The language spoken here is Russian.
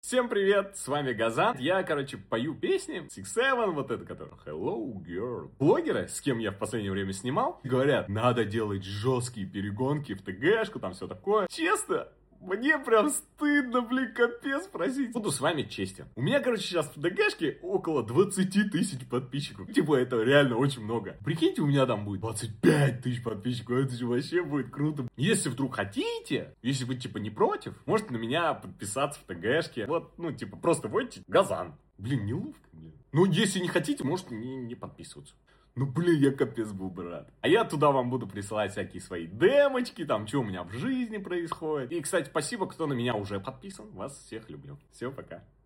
Всем привет, с вами Газан. Я, пою песни. Six Seven, вот это, который Hello Girl. Блогеры, с кем я в последнее время снимал, говорят, надо делать жесткие перегонки в ТГшку, там все такое. Честно, мне прям стыдно, капец просить. Буду с вами честен. У меня, сейчас в ДГшке около 20 тысяч подписчиков. Типа, это реально очень много. Прикиньте, у меня там будет 25 тысяч подписчиков. Это же вообще будет круто. Если вдруг хотите, если вы, не против, можете на меня подписаться в ТГшке. Вот, просто вводите Газан. Неловко. Ну, если не хотите, можете не подписываться. Я капец был бы рад. А я туда вам буду присылать всякие свои демочки, там, что у меня в жизни происходит. И, кстати, спасибо, кто на меня уже подписан. Вас всех люблю. Все, пока.